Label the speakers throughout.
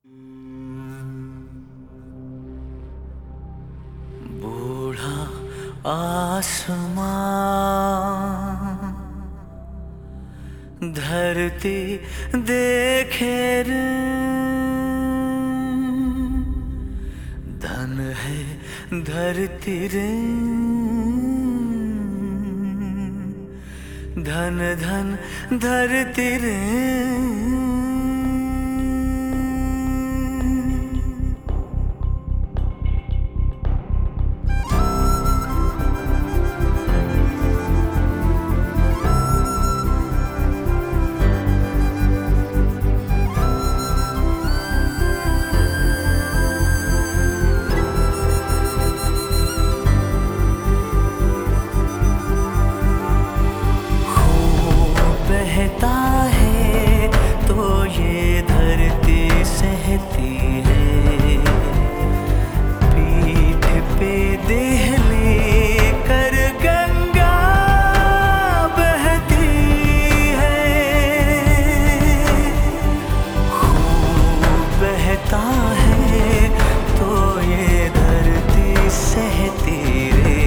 Speaker 1: बूढ़ा आसमां धरती देखे रे, धन है धरती रे, धन धन धरती रे। बहता है तो ये धरती सहती है, पीठ पे देह लेकर गंगा बहती है। खूब बहता है तो ये धरती सहती रे,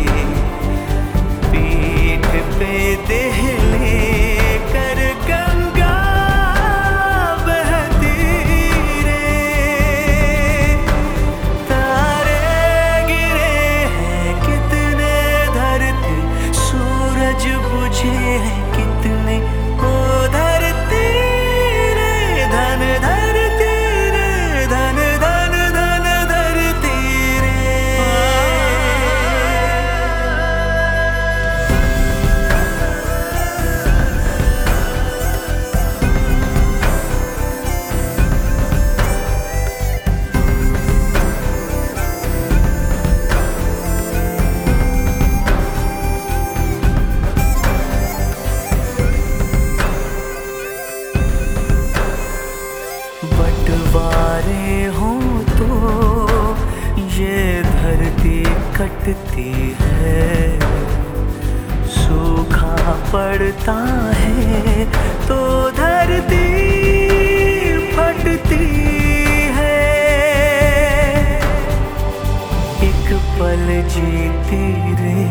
Speaker 1: पीठ पे देह बंटवारे हों तो ये धरती कटती है, सूखा पड़ता है तो धरती फटती है। एक पल जीती रे,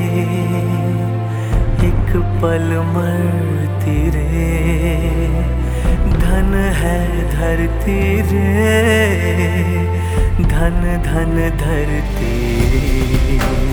Speaker 1: एक पल मरती रे, धन है धरती रे, धन धन धरती रे।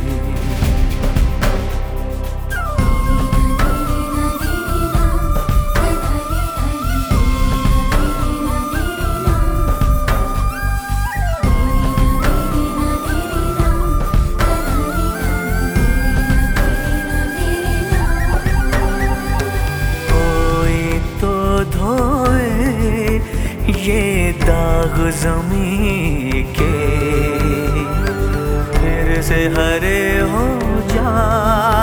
Speaker 1: ये दाग ज़मीं के फिर से हरे हो जा।